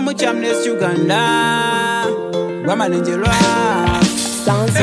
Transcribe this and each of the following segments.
Chamnes Uganda, Ramanangela. Sounds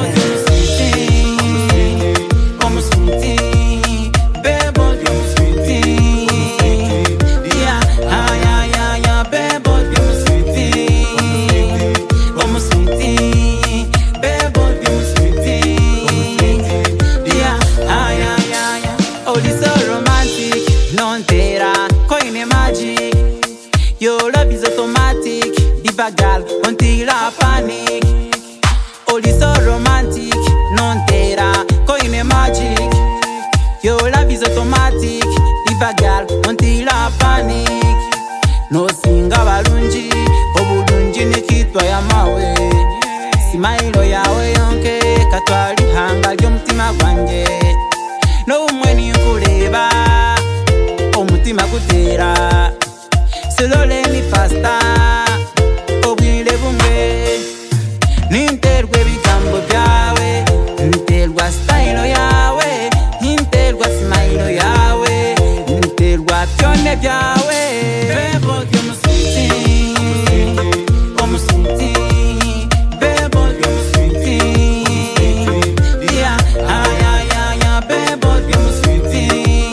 Your love is automatic, diva gal, until I panic. All is so romantic, non terra, coin magic. Your love is automatic, diva gal, until I panic. No singa balunji, obulunji nikitwa ya mawe. Simailo yawe yonke, katwali hanga ly'omutima gwanje. No mweni nkuleba, omutima gutera. Slowly ni pasta obwile bumwe ninterwe bigambo byawe ninterwa style yawe ninterwa smile yawe ninterwa byone byawe bebo byomuswiti omuswiti bebo byomuswiti yeah ya bebo byomuswiti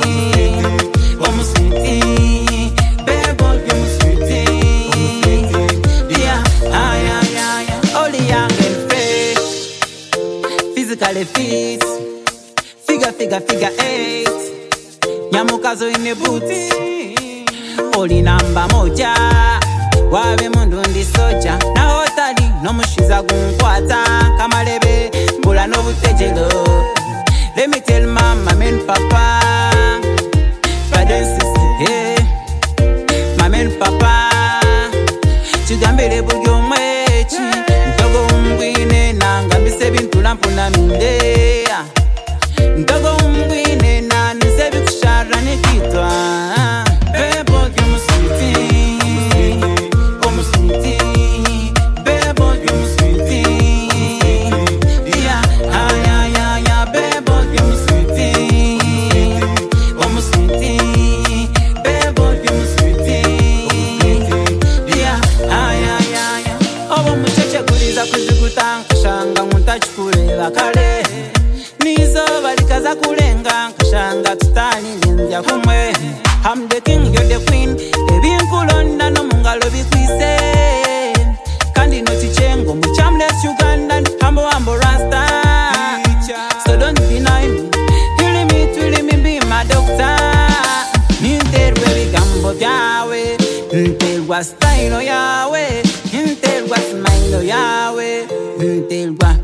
omuswiti physically fit, figure eight. Nyamukazo in the boots, oli namba moja. Wabe mundu ndi soja, na hotali no mushiza gunkwata. Kamalebe mbula no butejelo. Let me tell mama and papa, brother and sister, hey. Mama and papa, chigambele bugyo mwechi. Ntogo umbwine nanga misebi ntulampuna mindea. Ntogo umbwine na nisebi kushara nikitwa. Bebo gyomuswiti, omuswiti. Bebo gyomuswiti, ya bebo gyomuswiti, omuswiti. Bebo gyomuswiti, ya. Obo mucheche kuliza kuziguta nkashanga nkuntachikureba kale. Nizo balikaza kulenga nkashanga tutani nindya kumwe. I'm the king, you're the queen. Ebinkulonda no mungalo bikwise. Kandi notichengo mu Chamnes Uganda hambo rasta. So don't deny me. Heal me, be my doctor. Ninterwe bigambo byawe, ninterwa style yawe, ninterwa smile yawe, ninterwa